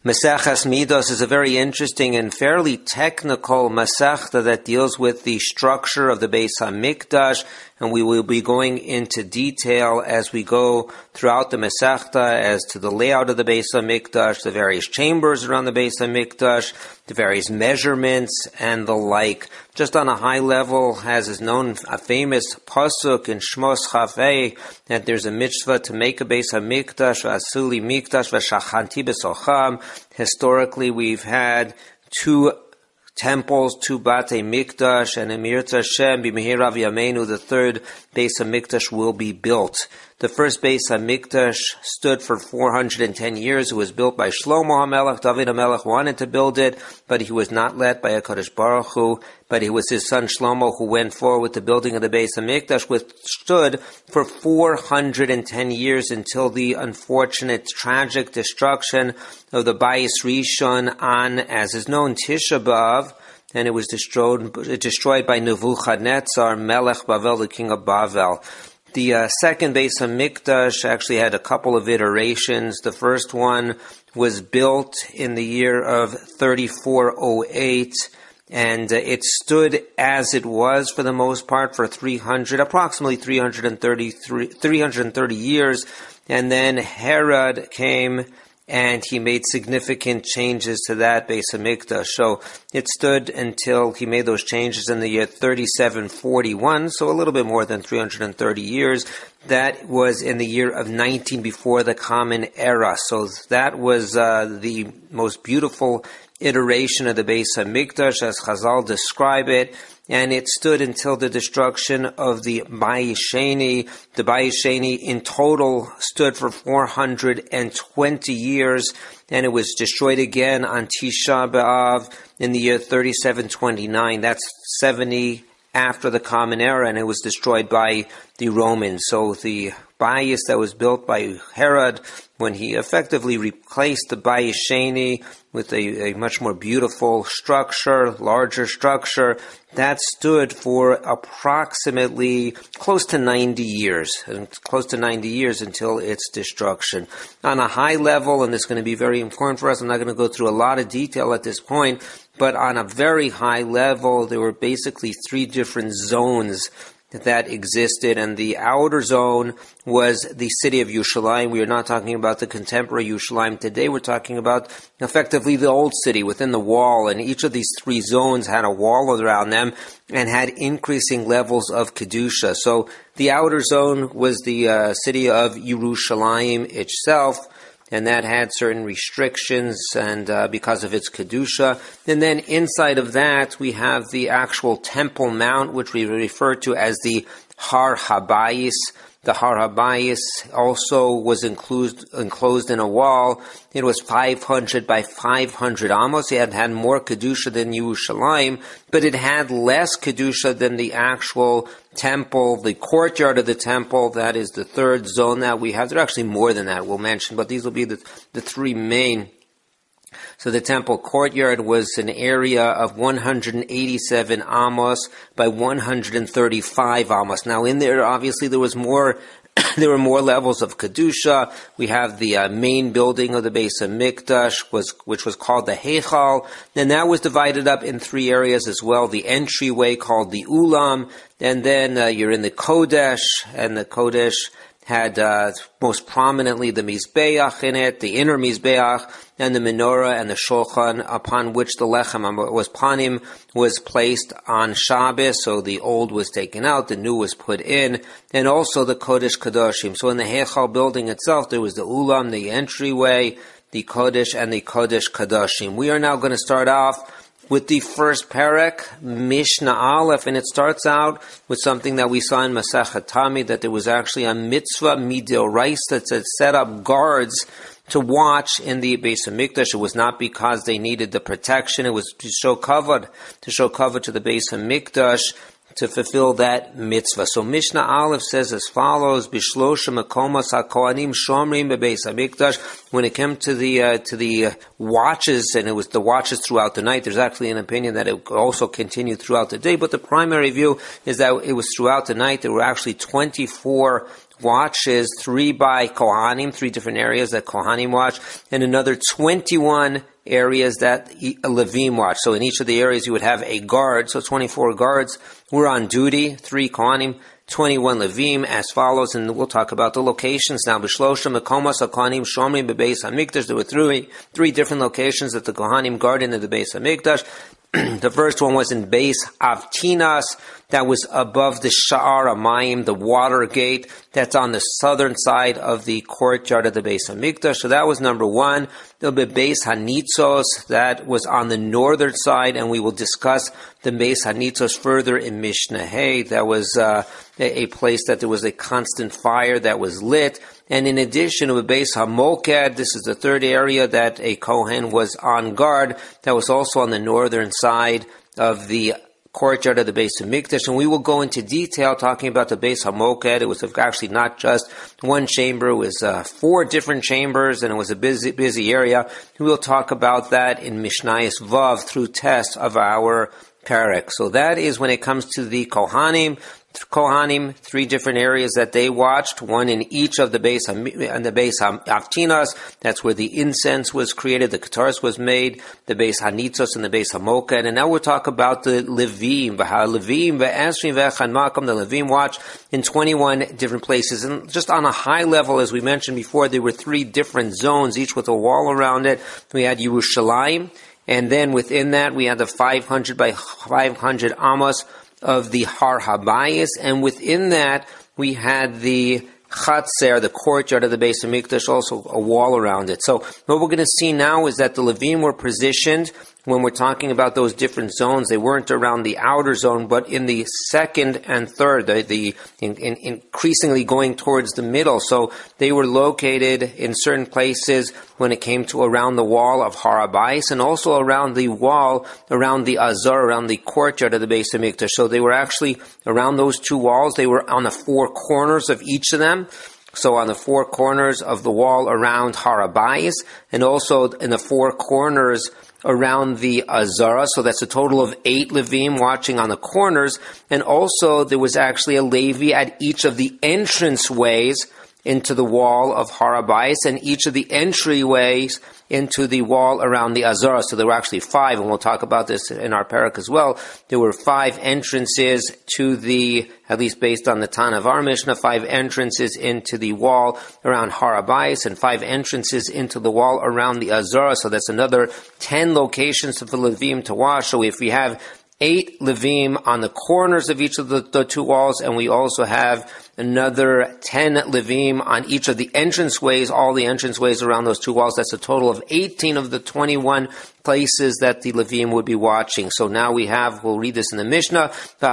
Maseches Midos is a very interesting and fairly technical Masechta that deals with the structure of the Beis HaMikdash, and we will be going into detail as we go throughout the Masechta as to the layout of the Beis HaMikdash, the various chambers around the Beis HaMikdash, the various measurements, and the like. Just on a high level, as is known, a famous pasuk in Shmos Chavei, that there's a mitzvah to make a Beis HaMikdash, Asuli Mikdash, V'shachanti B'socham. Historically, we've had two temples, two Batei Mikdash, and Emir Hashem, B'mehir Av Yameinu, the third Beis HaMikdash will be built. The first Beis HaMikdash stood for 410 years. It was built by Shlomo HaMelech. David HaMelech wanted to build it, but he was not led by HaKadosh Baruch Hu. But it was his son Shlomo who went forward with the building of the Beis HaMikdash, which stood for 410 years until the unfortunate, tragic destruction of the Bayis Rishon on, as is known, Tisha B'Av, and it was destroyed by Nebuchadnezzar, Melech Bavel, the king of Bavel. The second Beis HaMikdash actually had a couple of iterations. The first one was built in the year of 3408, and it stood as it was for the most part for approximately 330 years. And then Herod came and he made significant changes to that Beis HaMikdash. So it stood until he made those changes in the year 3741, so a little bit more than 330 years. That was in the year of 19 before the Common Era. So that was the most beautiful iteration of the Beis HaMikdash, as Chazal describe it. And it stood until the destruction of the Bayis Sheni. The Bayis Sheni in total stood for 420 years, and it was destroyed again on Tisha B'Av in the year 3729. That's 70 after the Common Era, and it was destroyed by the Romans. So the Bayis that was built by Herod, when he effectively replaced the Bayis Sheni with a much more beautiful structure, larger structure, that stood for approximately close to 90 years until its destruction. On a high level, and this is going to be very important for us, I'm not going to go through a lot of detail at this point, but on a very high level, there were basically three different zones that existed, and the outer zone was the city of Yerushalayim. We are not talking about the contemporary Yerushalayim today. We're talking about effectively the old city within the wall, and each of these three zones had a wall around them and had increasing levels of Kedusha. So the outer zone was the city of Yerushalayim itself, and that had certain restrictions and because of its Kedusha. And then inside of that, we have the actual Temple Mount, which we refer to as the Har HaBayis. The Har HaBayis also was enclosed in a wall. It was 500 by 500 amos. It had more Kedusha than Yerushalayim, but it had less Kedusha than the actual temple, the courtyard of the temple. That is the third zone that we have. There are actually more than that we'll mention, but these will be the three main. So the temple courtyard was an area of 187 amos by 135 amos. Now in there, obviously, there was more. There were more levels of Kedusha. We have the main building of the Beis HaMikdash, which was called the Heichal, and that was divided up in three areas as well. The entryway called the Ulam, and then you're in the Kodesh, and the Kodesh had most prominently the Mizbeach in it, the inner Mizbeach, and the menorah and the shulchan upon which the lechem was panim was placed on Shabbos. So the old was taken out, the new was put in, and also the Kodesh Kadoshim. So in the Heichal building itself, there was the Ulam, the entryway, the Kodesh, and the Kodesh Kadoshim. We are now going to start off with the first parak, Mishnah Aleph, and it starts out with something that we saw in Masechet Tamid, that there was actually a mitzvah midoraisa that said set up guards to watch in the Beis HaMikdash. It was not because they needed the protection, it was to show kavod to the Beis HaMikdash, to fulfill that mitzvah. So Mishnah Aleph says as follows: Bishlosha makomos hakohanim shomrim bebeis hamikdash. When it came to the watches, and it was the watches throughout the night, there's actually an opinion that it also continued throughout the day, but the primary view is that it was throughout the night. There were actually 24 watches, 3 by Kohanim, 3 different areas that Kohanim watch, and another 21 areas that Levim watch. So in each of the areas you would have a guard, so 24 guards were on duty, 3 Kohanim, 21 Levim, as follows, and we'll talk about the locations now. B'shlosha mekomos haKohanim shomrim bebeis hamikdash. There were three different locations that the Kohanim guarded in the Beis Hamikdash. The first one was in Beis Avtinas, that was above the Sha'ar Hamayim, the water gate, that's on the southern side of the courtyard of the Beis Hamikdash. So that was number 1. There'll be Beis Hanitzos, that was on the northern side, and we will discuss the Beis Hanitzos further in Mishnah Hay. That was a place that there was a constant fire that was lit. And in addition, with Beis HaMoked, this is the third area that a Kohen was on guard, that was also on the northern side of the courtyard of the Beis Hamikdash, and we will go into detail talking about the Beis HaMoked. It was actually not just one chamber, it was 4 different chambers, and it was a busy area. We will talk about that in Mishnayos Vav through test of our parak. So that is when it comes to the Kohanim, 3 different areas that they watched, one in each of the Beis Avtinas, that's where the incense was created, the Ketars was made, the Beis Hanitzos and the Beis HaMoked. And now we'll talk about the Levim, the Levim watch in 21 different places. And just on a high level, as we mentioned before, there were 3 different zones, each with a wall around it. We had Yerushalayim, and then within that we had the 500 by 500 amos of the Har Habayis, and within that we had the Chatzer, the courtyard of the Beis Hamikdash, also a wall around it. So what we're going to see now is that the Levim were positioned, when we're talking about those different zones, they weren't around the outer zone, but in the second and third, increasingly going towards the middle. So they were located in certain places when it came to around the wall of Har Habayis, and also around the wall, around the Azar, around the courtyard of the Beis Hamikdash. So they were actually around those 2 walls. They were on the 4 corners of each of them. So on the 4 corners of the wall around Har Habayis, and also in the 4 corners around the Azara. So that's a total of 8 Levim watching on the corners. And also there was actually a Levi at each of the entranceways into the wall of Har Habayis, and each of the entryways into the wall around the Azara. So there were actually 5, and we'll talk about this in our parak as well. There were 5 entrances to the, at least based on the Tan of our Mishnah, 5 entrances into the wall around Har Habayis, and 5 entrances into the wall around the Azara. So that's another 10 locations for the Levim to watch. So if we have 8 Levim on the corners of each of the 2 walls, and we also have another 10 Levim on each of the entranceways, all the entranceways around those 2 walls. That's a total of 18 of the 21 places that the Levim would be watching. So now we'll read this in the Mishnah, the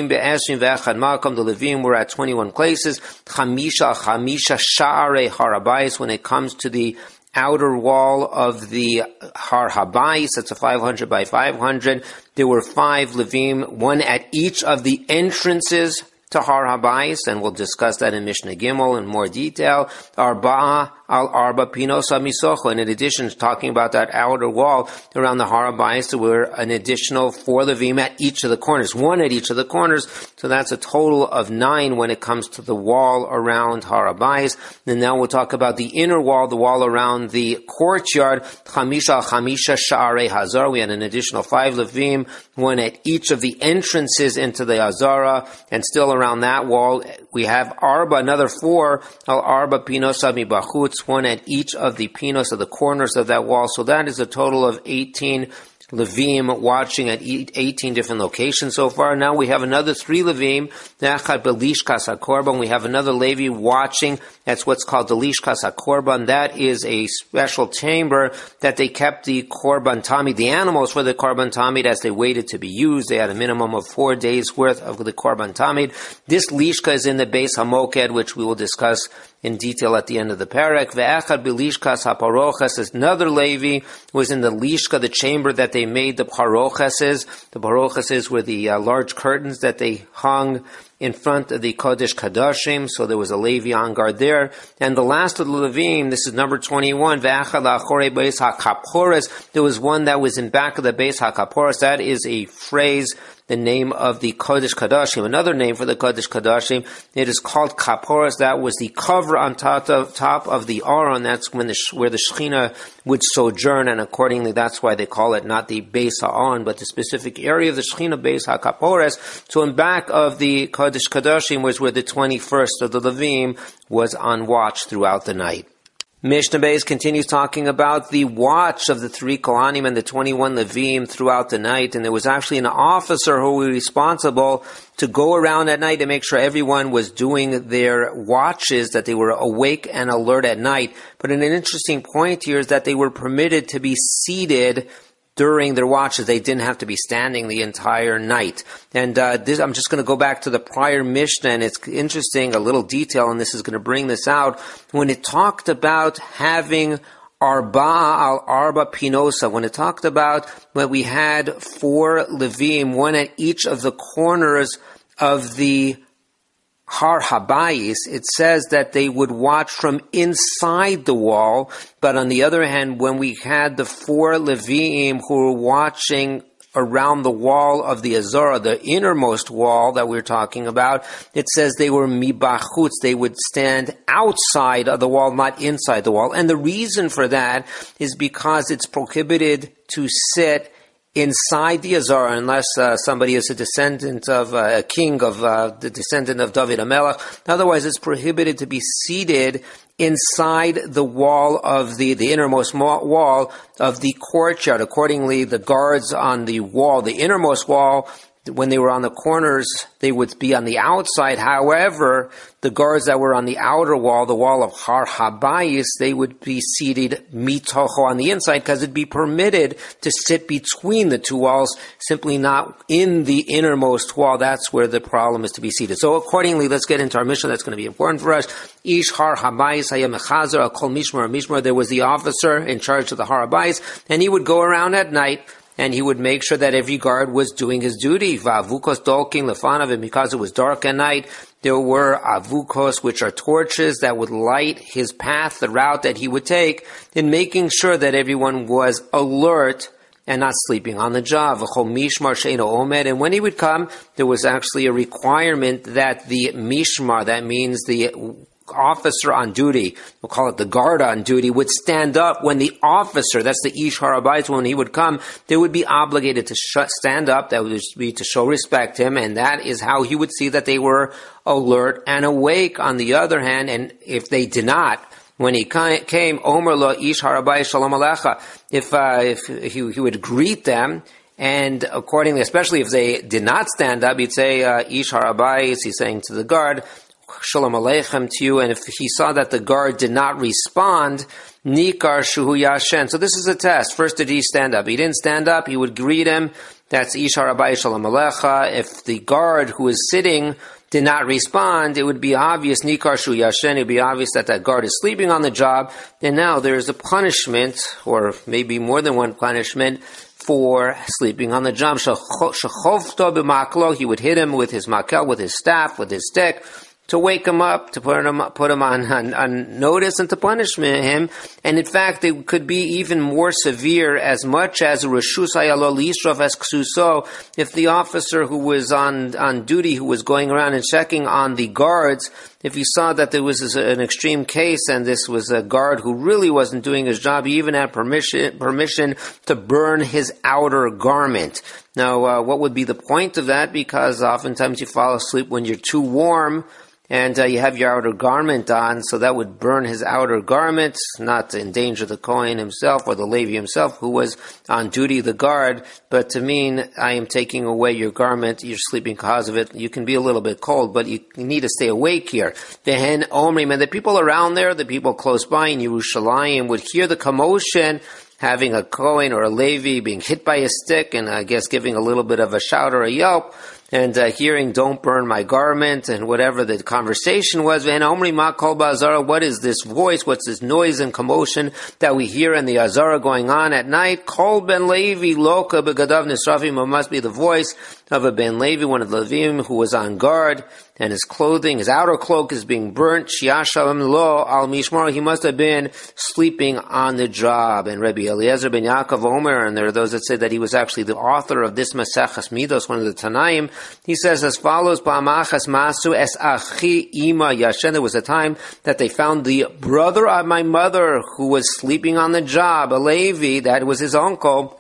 Levim were at 21 places, Chamisha Sha'arei Har Habayis, when it comes to the outer wall of the Har Habayis, that's a 500 by 500. There were 5 Levim, 1 at each of the entrances to Har Habayis, and we'll discuss that in Mishnah Gimel in more detail. Arba'a al Arba Pinos HaMisocho. And in addition to talking about that outer wall around the Har Habayis, there were an additional 4 Levim at each of the corners, 1 at each of the corners. So that's a total of 9 when it comes to the wall around Har Habayis. And now we'll talk about the inner wall, the wall around the courtyard, Chamisha Sha'arei Hazar. We had an additional 5 Levim, 1 at each of the entrances into the Azara, and still around that wall we have another 4 al Arba Pinos HaMibachutz, 1 at each of the pinos of the corners of that wall. So that is a total of 18 Levim watching at 18 different locations so far. Now we have another 3 Levim, Nachad Belishkas HaKorban. We have another Levi watching. That's what's called the Lishkas HaKorban. That is a special chamber that they kept the Korban Tamid, the animals for the Korban Tamid, as they waited to be used. They had a minimum of 4 days worth of the Korban Tamid. This Lishka is in the Beis HaMoked, which we will discuss in detail at the end of the parak. Ve'echad Belishkas HaParoches, is another Levi, was in the Lishka, the chamber that they made the Parocheses. The Parocheses were the large curtains that they hung in front of the Kodesh Kadashim, so there was a Levi on guard there. And the last of the Levim, this is number 21, Ve'achad la'achorei beis hakaporos, there was one that was in back of the beis hakaporos. That is a phrase, the name of the Kodesh Kadashim. Another name for the Kodesh Kadashim, it is called Kaporos. That was the cover on top of the Aron. That's where the Shekhinah would sojourn, and accordingly that's why they call it not the Beis HaAron, but the specific area of the Shekhinah, Beis HaKaporos. So in back of the Kodesh Kadashim was where the 21st of the Levim was on watch throughout the night. Mishnah Beis continues talking about the watch of the 3 Kohanim and the 21 Levim throughout the night, and there was actually an officer who was responsible to go around at night to make sure everyone was doing their watches, that they were awake and alert at night. But an interesting point here is that they were permitted to be seated during their watches. They didn't have to be standing the entire night. And I'm just going to go back to the prior Mishnah, and it's interesting, a little detail, and this is going to bring this out. When it talked about having Arba al Arba Pinosa, when it talked about when we had 4 Levim, one at each of the corners of the Har Habayis, it says that they would watch from inside the wall, but on the other hand, when we had the 4 Levim who were watching around the wall of the Azara, the innermost wall that we're talking about, it says they were mibachutz, they would stand outside of the wall, not inside the wall. And the reason for that is because it's prohibited to sit inside the Azara, unless somebody is a descendant of a king, of the descendant of David HaMelech. Otherwise, it's prohibited to be seated inside the wall of the innermost wall of the courtyard. Accordingly, the guards on the wall, the innermost wall, when they were on the corners, they would be on the outside. However, the guards that were on the outer wall, the wall of Har Habayis, they would be seated mitocho on the inside, because it'd be permitted to sit between the 2 walls, simply not in the innermost wall. That's where the problem is to be seated. So accordingly, let's get into our mission. That's going to be important for us. Ish Har Habayis hayam mechazer al kol mishmar. There was the officer in charge of the Har Habayis, and he would go around at night, and he would make sure that every guard was doing his duty. V'avukos dolkin lefanav, and because it was dark at night, there were avukos, which are torches that would light his path, the route that he would take, in making sure that everyone was alert and not sleeping on the job. V'chol mishmar she'eino omed, and when he would come, there was actually a requirement that the mishmar, that means the officer on duty, we'll call it the guard on duty, would stand up when the officer, that's the Ish Harabayis, when he would come, they would be obligated to stand up. That would be to show respect to him, and that is how he would see that they were alert and awake. On the other hand, and if they did not, when he came, Omer lo Ish Harabayis Shalom Alecha, if he would greet them, and accordingly, especially if they did not stand up, he'd say, Ish Harabayis, he's saying to the guard, Shalom Aleichem to you, and if he saw that the guard did not respond, Nikar Shuhu Yashen. So this is a test. First, did he stand up? He didn't stand up, he would greet him. That's Ish Harabayis Shalom Alecha. If the guard who is sitting did not respond, it would be obvious, Nikar Shuhu Yashen, it would be obvious that guard is sleeping on the job, and now there's a punishment, or maybe more than one punishment, for sleeping on the job. Shechovto b'maklo, he would hit him with his makel, with his staff, with his stick, to wake him up, to put him on notice, and to punish him. And in fact, it could be even more severe, as much as Reshus Hayalo Lishrov as Ksuso, if the officer who was on duty, who was going around and checking on the guards, if he saw that there was an extreme case, and this was a guard who really wasn't doing his job, he even had permission to burn his outer garment. Now, what would be the point of that? Because oftentimes you fall asleep when you're too warm, and you have your outer garment on, so that would burn his outer garment, not to endanger the Kohen himself or the Levi himself, who was on duty, the guard, but to mean, I am taking away your garment, you're sleeping because of it. You can be a little bit cold, but you need to stay awake here. Vehen Omrim, and the people around there, the people close by in Yerushalayim, would hear the commotion, having a Kohen or a Levi being hit by a stick, and I guess giving a little bit of a shout or a yelp. and hearing, don't burn my garment, and whatever the conversation was. And Omri ma kol ba'azara, what is this voice? What's this noise and commotion that we hear in the Azara going on at night? Kol ben Levi loka begadav nisrafim, it must be the voice of a ben Levi, one of the Levim, who was on guard, and his clothing, his outer cloak is being burnt. Shiashavim lo al mishmar, he must have been sleeping on the job. And Rabbi Eliezer ben Yaakov Omer, and there are those that say that he was actually the author of this Maseches Midos, one of the Tanaim. He says as follows, Ba'amachas masu es achi ima yashen. There was a time that they found the brother of my mother who was sleeping on the job, a Levi, that was his uncle.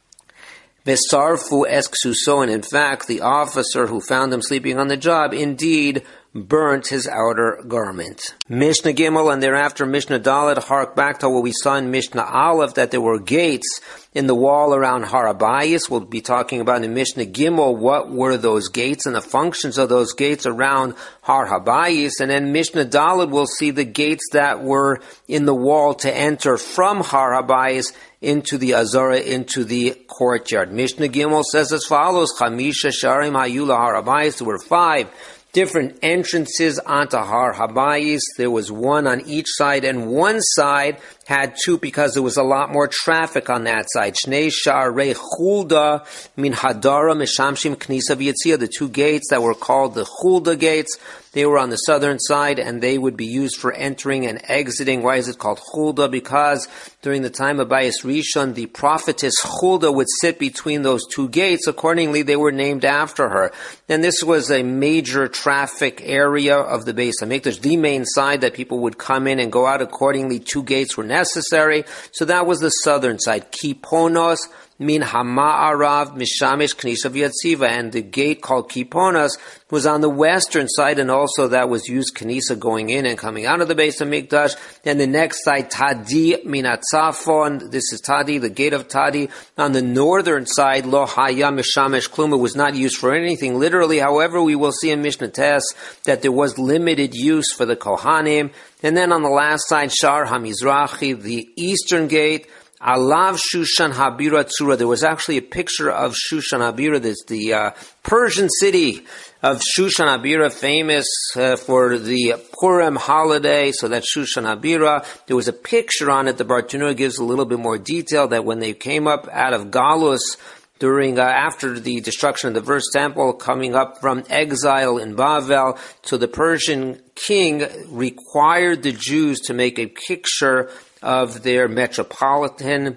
Vesarfu es ksuso, and in fact, the officer who found him sleeping on the job indeed burnt his outer garment. Mishnah Gimel and thereafter Mishnah Dalet hark back to what we saw in Mishnah Aleph, that there were gates in the wall around Har Habayis. We'll be talking about in Mishnah Gimel what were those gates and the functions of those gates around Har Habayis. And then Mishnah Dalet will see the gates that were in the wall to enter from Har Habayis into the Azara, into the courtyard. Mishnah Gimel says as follows, Chamisha Sharim Hayula Har Habayis. There were 5 different entrances onto Har Habayis. There was one on each side, and one side had 2 because there was a lot more traffic on that side. Shnei Sha'arei Chulda min Hadara Mishamshim Knisa v'Yitzia, the 2 gates that were called the Chulda gates. They were on the southern side, and they would be used for entering and exiting. Why is it called Chulda? Because during the time of Bayis Rishon, the prophetess Chulda would sit between those 2 gates. Accordingly, they were named after her. And this was a major traffic area of the Beis HaMikdash, the main side that people would come in and go out. Accordingly, 2 gates were necessary. So that was the southern side. Kiponos min hama'arav mishamish knisa v'yatziva, and the gate called Kiponos was on the western side, and also that was used knisa going in and coming out of the Beis HaMikdash. And the next side, Tadi min atzafon, this is Tadi, the gate of Tadi. On the northern side, lo haya mishamish klum, it was not used for anything literally. However, we will see in Mishnah Tes that there was limited use for the Kohanim. And then on the last side, Shar HaMizrachi, the eastern gate, Alav Shushan Habira Tzura. There was actually a picture of Shushan Habira, that's the Persian city of Shushan Habira, famous for the Purim holiday. So that's Shushan Habira. There was a picture on it. The Bartenura gives a little bit more detail that when they came up out of Galus, during after the destruction of the first temple, coming up from exile in Bavel, so the Persian king required the Jews to make a picture of their metropolis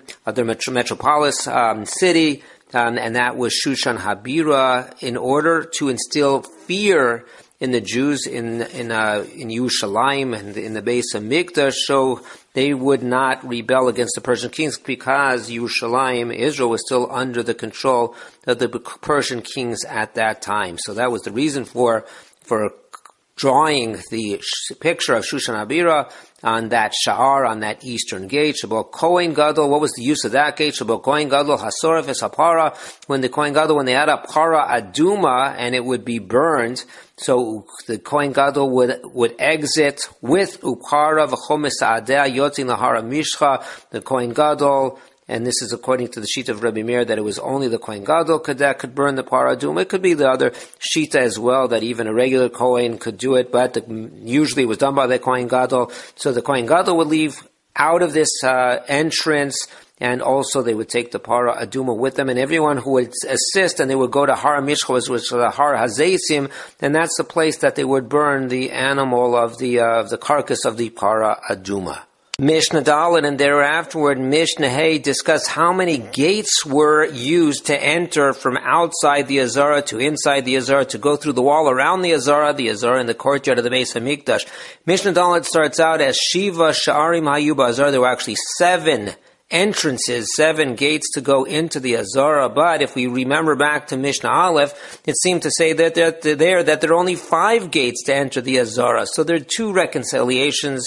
city, and that was Shushan Habira, in order to instill fear in the Jews in Yerushalayim and in the Beis HaMikdash, so they would not rebel against the Persian kings, because Yerushalayim, Israel, was still under the control of the Persian kings at that time. So that was the reason for drawing the picture of Shushan Habira on that Sha'ar, on that eastern gate. Shabbat Kohen Gadol, what was the use of that gate? Shabbat Kohen Gadol Hasoref es Hapara, when the Kohen Gadol, when they had a Para Aduma and it would be burned, so the Kohen Gadol would exit with Upara v'chomes Adeh Yotzin Lahara Mishcha, the Kohen Gadol. And this is according to the Shita of Rabbi Meir, that it was only the Kohen Gadol that could burn the Paradum. It could be the other Shita as well, that even a regular Kohen could do it, but usually it was done by the Kohen Gadol. So the Kohen Gadol would leave out of this entrance, and also they would take the Para Aduma with them, and everyone who would assist, and they would go to Har Mishcha, which was the Har Hazeisim, and that's the place that they would burn the animal of the carcass of the Para Aduma. Mishnah Dalet and thereafterward Mishnah Hay discuss how many gates were used to enter from outside the Azara to inside the Azara, to go through the wall around the Azara in the courtyard of the Beis HaMikdash. Mishnah Dalet starts out as Shiva Sha'arim Hayuba Azara. There were actually 7 entrances, 7 gates to go into the Azara. But if we remember back to Mishnah Aleph, it seemed to say that there are only 5 gates to enter the Azara. So there are 2 reconciliations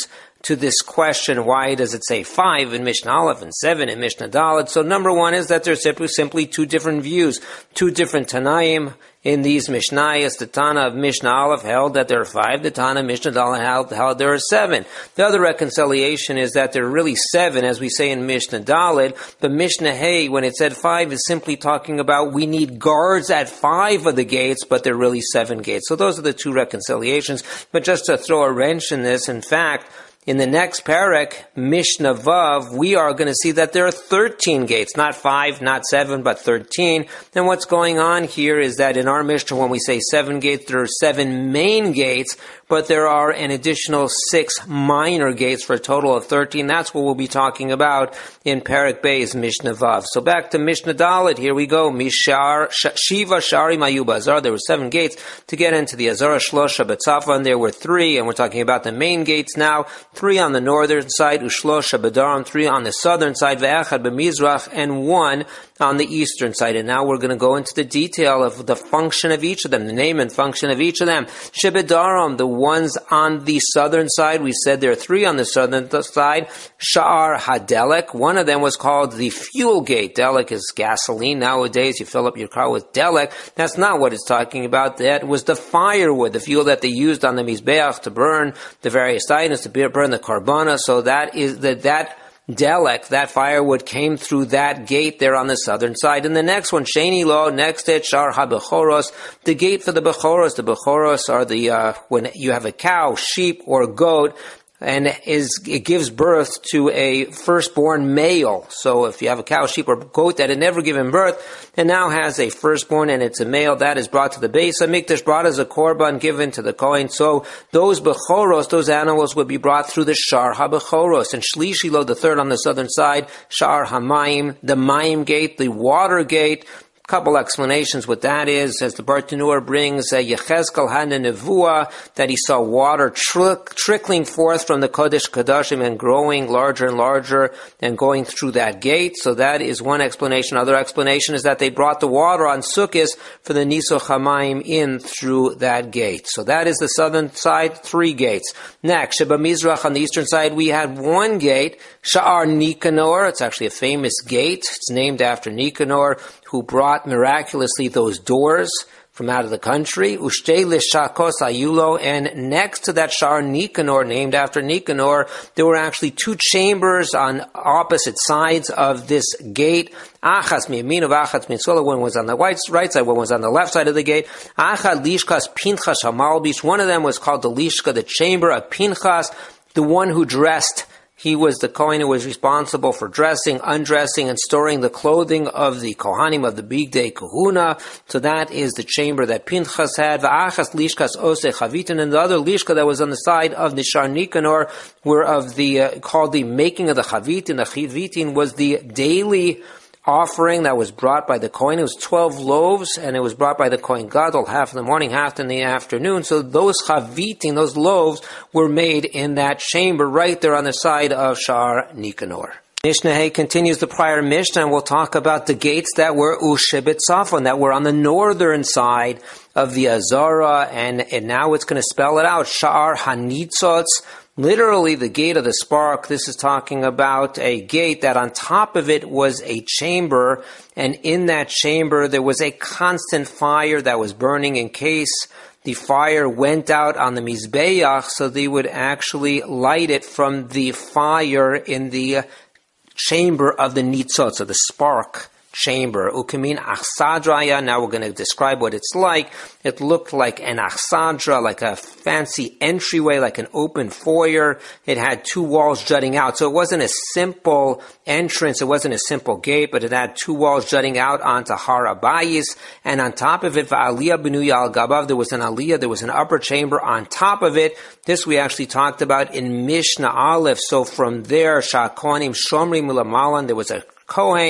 to this question, why does it say 5 in Mishnah Aleph and 7 in Mishnah Dalet? So number one is that there's simply two different views, two different Tanaim. In these Mishnayos, the Tana of Mishnah Aleph held that there are 5. The Tana of Mishnah Dalet held there are 7. The other reconciliation is that there are really 7, as we say in Mishnah Dalet. But Mishnah Hey, when it said 5, is simply talking about we need guards at 5 of the gates, but there are really 7 gates. So those are the two reconciliations. But just to throw a wrench in this, in fact, in the next parak, Mishnah Vav, we are going to see that there are 13 gates, not 5, not 7, but 13. And what's going on here is that in our Mishnah, when we say 7 gates, there are 7 main gates, but there are an additional 6 minor gates for a total of 13. That's what we'll be talking about in Parak Bey's Mishnah Vav. So back to Mishnah Dalet, here we go. Shiva Shari Mayuba Azar. There were 7 gates to get into the Azara Shlosha B'Tzafon. There were 3, and we're talking about the main gates now. 3 on the northern side, Ushlosha B'Daram, 3 on the southern side, Ve'echad B'Mizrach, and 1 on the eastern side. And now we're going to go into the detail of the function of each of them, the name and function of each of them. Shebedaram, the ones on the southern side, we said there are 3 on the southern side. Sha'ar Hadelek, one of them was called the fuel gate. Delek is gasoline. Nowadays you fill up your car with Delek. That's not what it's talking about. That was the firewood, the fuel that they used on the Mizbeach to burn the various items, to burn the Karbana. So that is that Delek, that firewood, came through that gate there on the southern side. And the next one, Sheni Lo, next it, Shar HaBechoros, the gate for the Bechoros. The Bechoros are the, when you have a cow, sheep, or goat, and it gives birth to a firstborn male. So if you have a cow, sheep, or goat that had never given birth, and now has a firstborn and it's a male, that is brought to the Beis HaMikdash, brought as a korban given to the Kohen. So those bechoros, those animals, would be brought through the Shar HaBechoros. And Shlishi Lo, the third on the southern side, Shar HaMayim, the Mayim gate, the water gate. Couple explanations what that is, as the Bartanur brings, Yechezkel had a nevuah that he saw water trickling forth from the Kodesh Kodashim and growing larger and larger and going through that gate. So that is one explanation. Other explanation is that they brought the water on Sukkot for the Niso Chamayim in through that gate. So that is the southern side, 3 gates. Next, Sheba Mizrach, on the eastern side, we had 1 gate, Sha'ar Nikanor. It's actually a famous gate. It's named after Nikanor, who brought miraculously those doors from out of the country. Ushtei Lishakos Ayulo, and next to that Shar Nikanor, named after Nikanor, there were actually 2 chambers on opposite sides of this gate. Achas miyamin of Achas mitzvah. One was on the right side, one was on the left side of the gate. Achad Lishkas Pinchas Hamalbish. One of them was called the Lishka, the chamber of Pinchas, the one who dressed. He was the Kohen who was responsible for dressing, undressing, and storing the clothing of the Kohanim of the big day Kahuna. So that is the chamber that Pinchas had. Va'achas lishkas ose chavitin, and the other lishka that was on the side of the Shar Nikanor were of the called the making of the chavitin. The chavitin was the daily offering that was brought by the Kohen. It was 12 loaves, and it was brought by the Kohen Gadol, half in the morning, half in the afternoon. So those chavitin, those loaves, were made in that chamber right there on the side of Shar Nikanor. Mishnah Hay continues the prior Mishnah, and we'll talk about the gates that were Ushebet Safon, that were on the northern side of the Azara, and now it's going to spell it out. Sha'ar Hanitzotz, literally the gate of the spark. This is talking about a gate that on top of it was a chamber, and in that chamber there was a constant fire that was burning in case the fire went out on the Mizbeach, so they would actually light it from the fire in the chamber of the Nitzot, so the spark chamber. Ukamin achsadraya. Now we're going to describe what it's like. It looked like an achsadra, like a fancy entryway, like an open foyer. It had 2 walls jutting out. So it wasn't a simple entrance. It wasn't a simple gate, but it had 2 walls jutting out onto Har Habayis. And on top of it, va'aliyah benuya al gabav, there was an aliyah, there was an upper chamber on top of it. This we actually talked about in Mishnah Aleph. So from there, Sha'konim Shomri Milamalan, there was a Kohen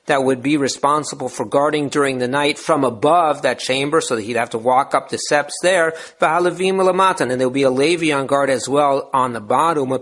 that would be responsible for guarding during the night from above that chamber, so that he'd have to walk up the steps there. And there would be a Levi on guard as well on the bottom.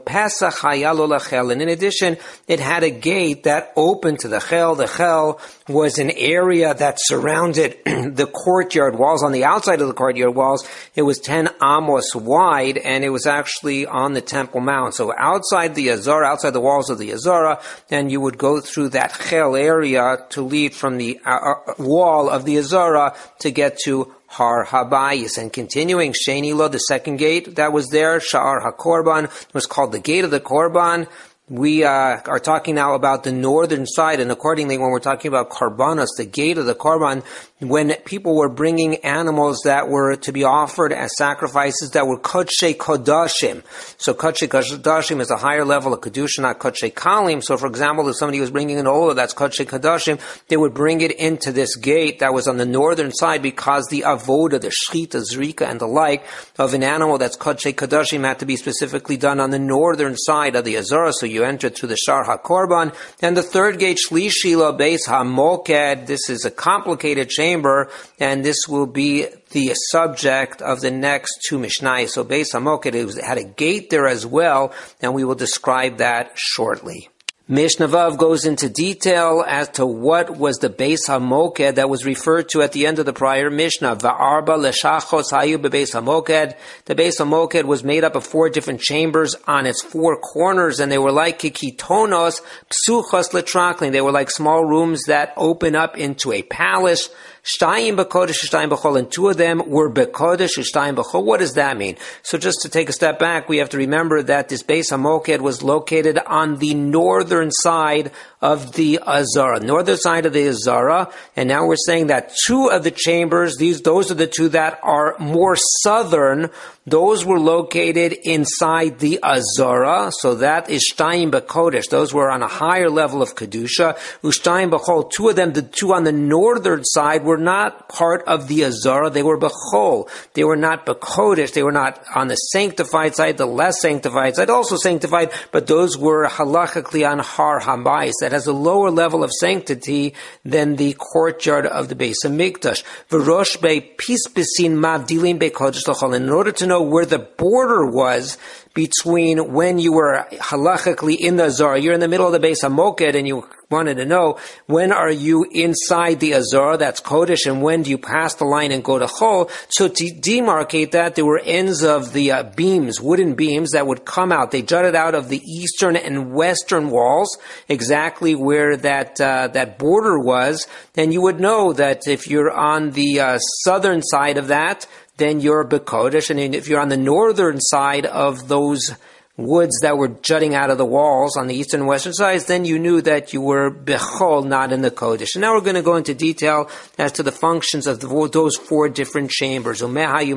And in addition, it had a gate that opened to the Chel. The Chel was an area that surrounded the courtyard walls. On the outside of the courtyard walls, it was 10 amos wide, and it was actually on the Temple Mount. So outside the Azara, outside the walls of the Azara, and you would go through that Chel area to lead from the wall of the Azara to get to Har Habayis. And continuing, Sheni Lo, the second gate that was there, Sha'ar HaKorban, was called the Gate of the Korban. We are talking now about the northern side, and accordingly, when we're talking about Karbanos, the gate of the Korban, when people were bringing animals that were to be offered as sacrifices that were Kodshe Kodashim. So Kodshe Kodashim is a higher level of Kedusha, not Kodshe Kalim. So for example, if somebody was bringing an Olah that's Kodshe Kodashim, they would bring it into this gate that was on the northern side, because the Avoda, the Shchita, Zrika, and the like of an animal that's Kodshe Kodashim had to be specifically done on the northern side of the Azara. So you entered through the Shar HaKorban. And the third gate, Shlishi Lo Beis HaMoked, this is a complicated chamber, and this will be the subject of the next two Mishnayos. So Beis HaMoked, it had a gate there as well, and we will describe that shortly. Mishnah Vav goes into detail as to what was the Beis HaMoked that was referred to at the end of the prior Mishnah. Va'arba leshachos hayu bebeis HaMoked. The Beis HaMoked was made up of 4 different chambers on its 4 corners, and they were like kikitonos psuchos letraklin. They were like small rooms that open up into a palace. Shtayim b'kodesh, shtayim b'chol, and 2 of them were b'kodesh, shtayim b'chol. What does that mean? So just to take a step back, we have to remember that this Beis HaMoked was located on the northern side of the Azara, northern side of the Azara, and now we're saying that 2 of the chambers, those are the 2 that are more southern, those were located inside the Azara, so that is Shtayim b'kodesh. Those were on a higher level of Kedusha. Ushtayim b'chol, 2 of them, the 2 on the northern side, were not part of the Azara, they were b'chol. They were not b'kodesh, they were not on the sanctified side, the less sanctified side, also sanctified, but those were halachically on Har Habayis, that has a lower level of sanctity than the courtyard of the Beis HaMikdash. V'rosh be pispesin mavdilim bekodesh l'chol. In order to know where the border was between when you were halachically in the Azara, you're in the middle of the Beis HaMoked, and you wanted to know when are you inside the Azara, that's Kodesh, and when do you pass the line and go to Chol. So to demarcate that, there were ends of the beams, wooden beams that would come out. They jutted out of the eastern and western walls, exactly where that border was, and you would know that if you're on the southern side of that, then you're B'kodesh, and if you're on the northern side of those woods that were jutting out of the walls on the eastern and western sides, then you knew that you were Bechol, not in the Kodesh. And now we're going to go into detail as to the functions of those 4 different chambers. So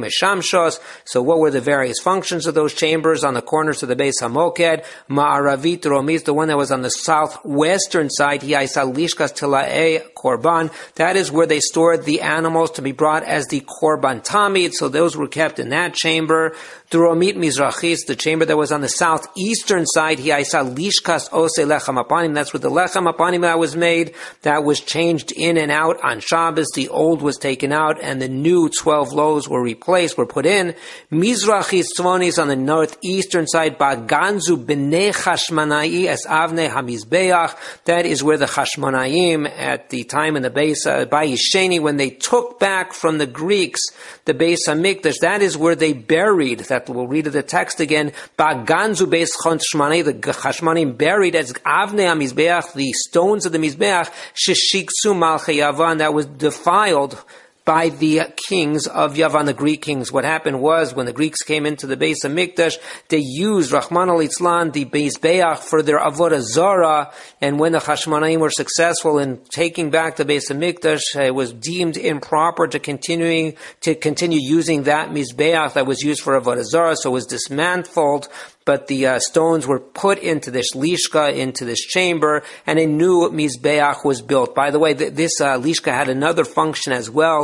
what were the various functions of those chambers on the corners of the Beis HaMoked? Ma'aravit Romis, the one that was on the southwestern side, Hi'aisa Lishkas Tila'e Korban. That is where they stored the animals to be brought as the Korban Tamid. So those were kept in that chamber. Dromit Mizrachis, the chamber that was on the southeastern side, Hi'aisa Lishkas Ose Lechem Apanim. That's where the Lechem Apanim that was made. That was changed in and out on Shabbos. The old was taken out, and the new 12 loaves were put in. Mizrachis Tzvonis on the northeastern side, Baganzu B'nei Chashmanai Es Avnei HaMizbeach. That is where the Chashmonaim, at the time in the Beis Bayisheni, when they took back from the Greeks the Beis HaMikdash, that is where they buried, that we'll read the text again, Baganzu Beis Chashmonai, the Chashmonaim buried as Avnei HaMizbeach, the stones of the Mizbeach, Sheshiksu Malchei Yavan, that was defiled by the kings of Yavan, the Greek kings. What happened was, when the Greeks came into the Beis HaMikdash, they used, Rahman al-Itzlan, the Mizbeach for their Avodah Zarah, and when the Chashmonaim were successful in taking back the Beis HaMikdash, it was deemed improper to continue using that Mizbeach that was used for Avodah Zarah, so it was dismantled, but the stones were put into this lishka, into this chamber, and a new Mizbeach was built. By the way, this lishka had another function as well.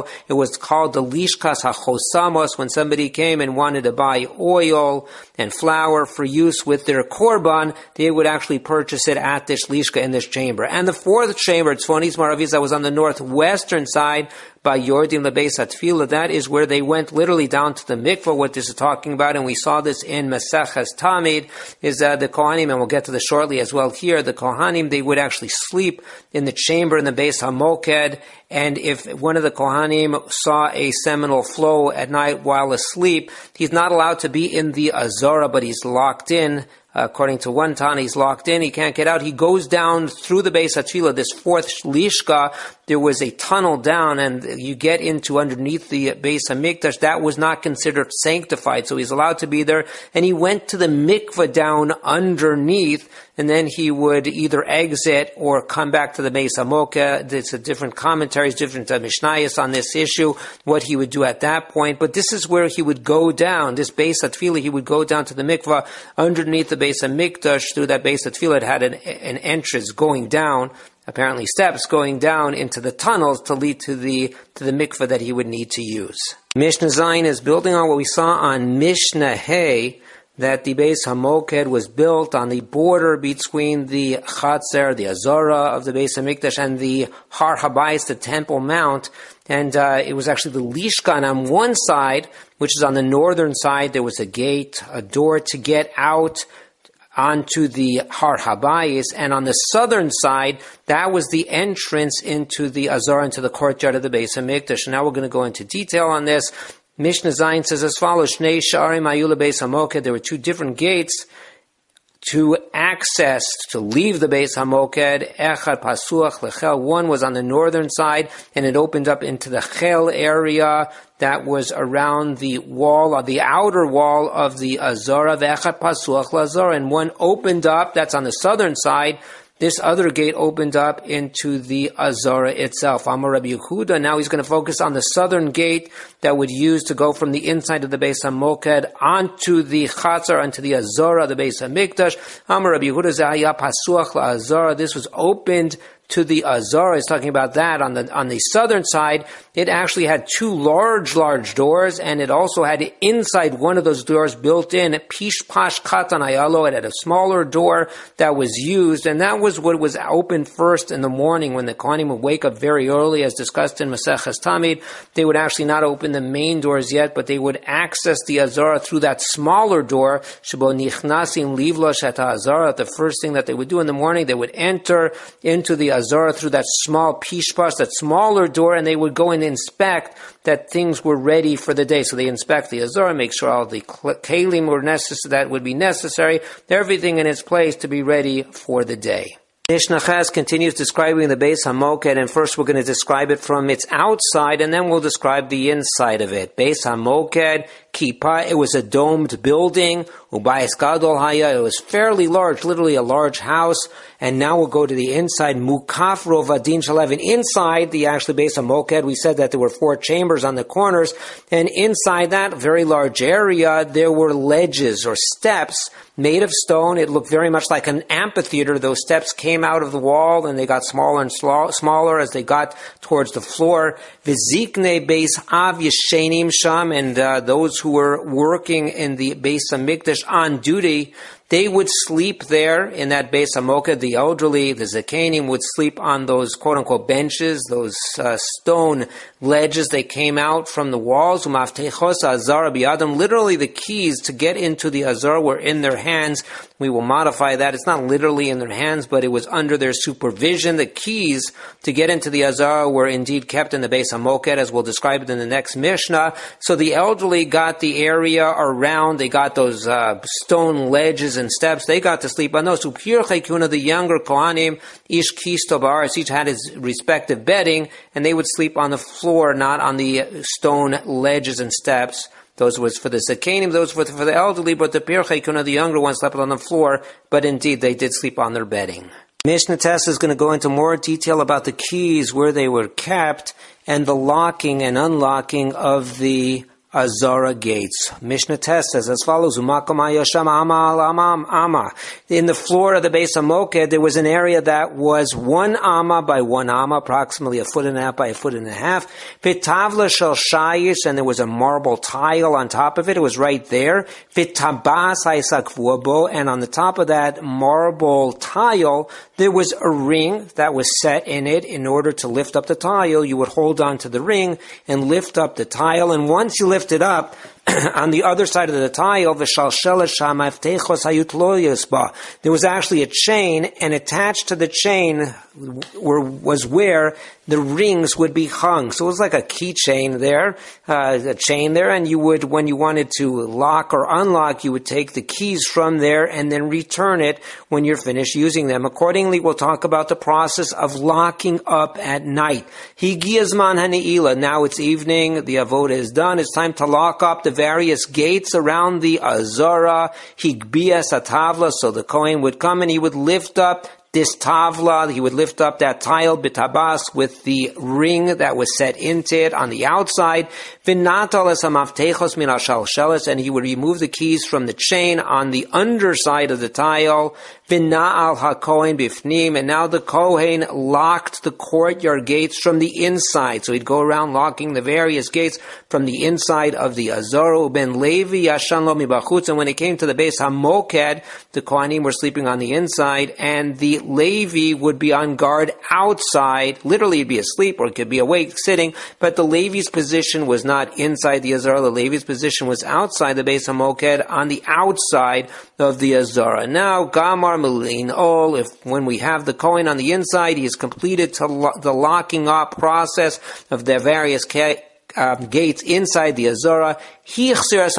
It was called the Lishkas HaChosamos, when somebody came and wanted to buy oil and flour for use with their korban, they would actually purchase it at this Lishka in this chamber. And the fourth chamber, Tzfonis Maravis, that was on the northwestern side, by Yordim Lebeis HaTfilah, that is where they went literally down to the mikvah, what this is talking about, and we saw this in Maseches Tamid, is that the Kohanim, and we'll get to this shortly as well here, the Kohanim, they would actually sleep in the chamber in the Beis HaMoked, and if one of the Kohanim saw a seminal flow at night while asleep, he's not allowed to be in the Azara, but he's locked in. According to one Tana, he's locked in, he can't get out. He goes down through the Beis HaTfilah, this fourth Lishka. There was a tunnel down, and you get into underneath the Beis HaMikdash. That was not considered sanctified, so he's allowed to be there. And he went to the mikveh down underneath, and then he would either exit or come back to the Beis HaMoked. There's different commentaries, different Mishnayos on this issue, what he would do at that point. But this is where he would go down, this Beis HaTfilah, he would go down to the mikveh underneath the Beis HaMikdash. Through that Beis HaTfilah, it had an entrance going down, apparently steps going down into the tunnels to lead to the mikveh that he would need to use. Mishnah Zayin is building on what we saw on Mishnah Hay, that the Beis HaMoked was built on the border between the Chatzer, the Azara of the Beis HaMikdash, and the Har Habayis, the Temple Mount. And it was actually the Lishkan on one side, which is on the northern side. There was a gate, a door to get out onto the Har Habayis, and on the southern side, that was the entrance into the Azara, into the courtyard of the Beis HaMikdash. And now we're going to go into detail on this. Mishnah Zayin says as follows: Shnei Sha'arim Hayu LeBeis HaMoked. There were two different gates to access, to leave the Beis HaMoked. Echad Pasuach Lechel. One was on the northern side, and it opened up into the Chel area that was around the wall, or the outer wall of the Azara. Echad Pasuach LeAzara. And one opened up, that's on the southern side. This other gate opened up into the Azara itself. Amar Rabbi Yehuda. Now he's going to focus on the southern gate that would use to go from the inside of the Beis HaMoked onto the Chatzar, onto the Azara, the Beis HaMikdash. Amar Rabbi Yehuda Zahaya Pasuach LaAzara. This was opened to the Azara. He's talking about that on the southern side. It actually had two large doors, and it also had inside one of those doors built in Pish Pash Katan Ayalo. It had a smaller door that was used, and that was what was opened first in the morning when the Kohanim would wake up very early, as discussed in Maseches Tamid. They would actually not open the main doors yet, but they would access the Azara through that smaller door. Shebo Nichnasim Livlosh at Azara. The first thing that they would do in the morning, they would enter into the Azara through that small pishpash, that smaller door, and they would go and inspect that things were ready for the day. So they inspect the Azara, make sure all the kalim were that would be necessary, everything in its place to be ready for the day. Mishnah Ches continues describing the Beis HaMoked, and first we're going to describe it from its outside, and then we'll describe the inside of it. Beis HaMoked, Kippah, it was a domed building. Ubayis Gadol Haya, it was fairly large, literally a large house. And now we'll go to the inside. Mukaf Rovadin Shalev. Inside the actually Beis HaMoked, we said that there were 4 chambers on the corners, and inside that very large area, there were ledges or steps made of stone. It looked very much like an amphitheater. Those steps came out of the wall, and they got smaller and smaller as they got towards the floor. Vizikne Beis Av Yeshenim Sham, and those who were working in the Beis HaMikdash on duty, they would sleep there in that Beis HaMoked. The elderly, the Zakenim, would sleep on those quote-unquote benches, those stone ledges. They came out from the walls. Umaftechos Azara biyadam. Literally, the keys to get into the Azara were in their hands. We will modify that. It's not literally in their hands, but it was under their supervision. The keys to get into the Azara were indeed kept in the Beis HaMoked, as we'll describe it in the next Mishnah. So the elderly got the area around. They got those stone ledges and steps. They got to sleep on those. Upir Chaykuna, the younger Kohanim, Ish Kisto Ba'aretz, each had his respective bedding, and they would sleep on the floor, not on the stone ledges and steps. Those was for the Zakenim, those were for the elderly, but the Pir Chaykuna, the younger ones, slept on the floor, but indeed they did sleep on their bedding. Mishnah Tess is going to go into more detail about the keys, where they were kept, and the locking and unlocking of the Azara gates. Mishnah Test says as follows: In the floor of the Beis HaMoked, there was an area that was 1 amma by 1 amma, approximately 1.5 by 1.5 feet. Pitavla shel shayish, and there was a marble tile on top of it. It was right there. Pitabas haisakvuabo, and on the top of that marble tile, there was a ring that was set in it. In order to lift up the tile, you would hold on to the ring and lift up the tile, and once you lift it up, on the other side of the tile, there was actually a chain, and attached to the chain was where the rings would be hung. So it was like a key chain there, a chain there, and you would, when you wanted to lock or unlock, you would take the keys from there and then return it when you're finished using them. Accordingly, we'll talk about the process of locking up at night. Higiyazman hani'ila. Now it's evening, the avoda is done, it's time to lock up the various gates around the Azara. Higbiyas atavla, so the Kohen would come and he would lift up this tavla, he would lift up that tile, bitabas, with the ring that was set into it on the outside, and he would remove the keys from the chain on the underside of the tile, and now the Kohen locked the courtyard gates from the inside. So he'd go around locking the various gates from the inside of the Azara. Ben Levi yashan lo mibachutz, and when it came to the Beis HaMoked, the Kohanim were sleeping on the inside, and the Levi would be on guard outside. Literally, he'd be asleep or could be awake, sitting, but the Levi's position was not inside the Azara. The Levi's position was outside the Beis HaMoked, on the outside of the Azara. Now, Gamar Melin Ol, when we have the Kohen on the inside, he has completed the locking up process of the various gates inside the Azara. He returned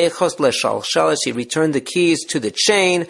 the keys to the chain,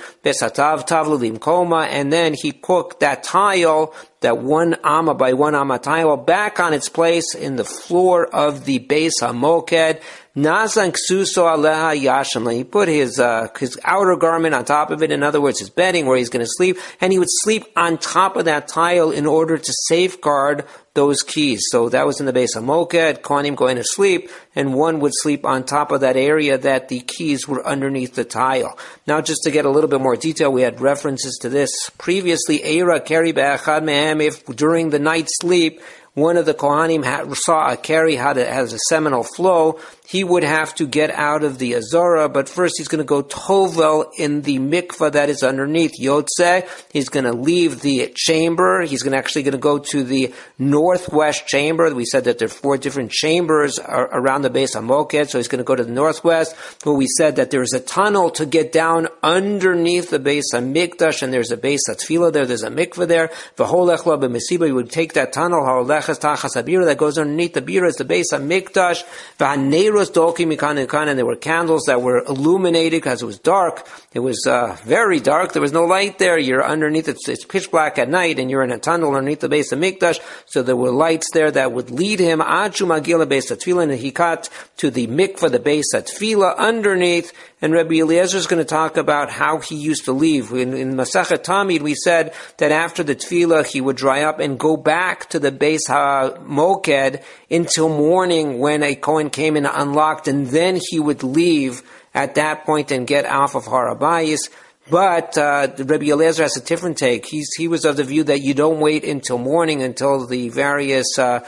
and then he put that tile, that 1 amma by 1 amma tile, back on its place in the floor of the Beis HaMoked. Nazan ksuso aleha yasham. He put his outer garment on top of it, in other words, his bedding where he's going to sleep, and he would sleep on top of that tile in order to safeguard those keys. So that was in the Beis HaMoked, Kohanim going to sleep, and one would sleep on top of that area that the keys were underneath the tile. Now, just to get a little bit more detail, we had references to this previously. Eira keri be'achad mehem, if during the night sleep, one of the Kohanim saw a keri has a seminal flow, he would have to get out of the Azara, but first he's going to go tovel in the mikvah that is underneath. Yotze, he's going to leave the chamber. He's actually going to go to the northwest chamber. We said that there are 4 different chambers around the Beis HaMoked, so he's going to go to the northwest, where we said that there is a tunnel to get down underneath the Beis HaMikdash, and there's a Beis HaTfilah there, there's a mikvah there. V'holech lo b'mesiba, he would take that tunnel, ha'olechas tachas habira, that goes underneath the bira, is the Beis HaMikdash. V'haneiros dolki mikan and kan, and there were candles that were illuminated because it was dark. It was very dark. There was no light there. You're underneath, it's pitch black at night, and you're in a tunnel underneath the Beis HaMikdash. So there were lights there that would lead him Achu Magila Beis HaTfilah, and he got to the mikvah, the Beis HaTfilah underneath. And Rabbi Eliezer is going to talk about how he used to leave. In Masechet Tamid, we said that after the tefillah, he would dry up and go back to the Beis HaMoked until morning when a Kohen came and unlocked, and then he would leave at that point and get off of Har HaBayis. But Rabbi Eliezer has a different take. He was of the view that you don't wait until morning, until the various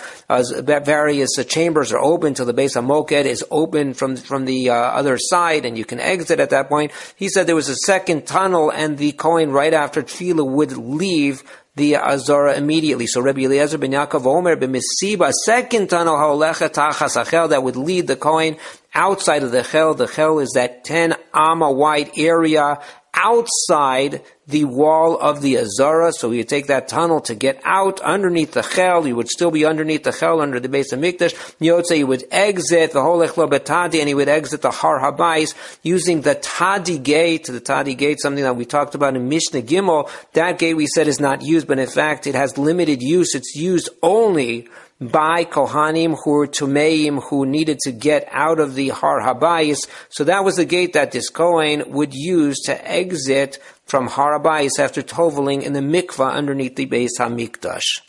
chambers are open, until the Beis HaMoked is open from the other side, and you can exit at that point. He said there was a second tunnel, and the Kohen right after Tefillah would leave the Azara immediately. So Rabbi Eliezer ben Yaakov Omer b'Mesiba, second tunnel ha'olecha tachas hachel, that would lead the Kohen outside of the Chel. The Chel is that 10 amma wide area outside the wall of the Azara. So you take that tunnel to get out underneath the Chel. You would still be underneath the Chel, under the Beis HaMikdash. Yotze, you would exit the Holech Lo Betadi, and he would exit the Har HaBayis using the Tadi gate. The Tadi gate, something that we talked about in Mishnah Gimel. That gate we said is not used, but in fact it has limited use. It's used only by Kohanim who were Tumeim, who needed to get out of the Har HaBayis. So that was the gate that this Kohen would use to exit from Har HaBayis after toveling in the mikvah underneath the Beis HaMikdash.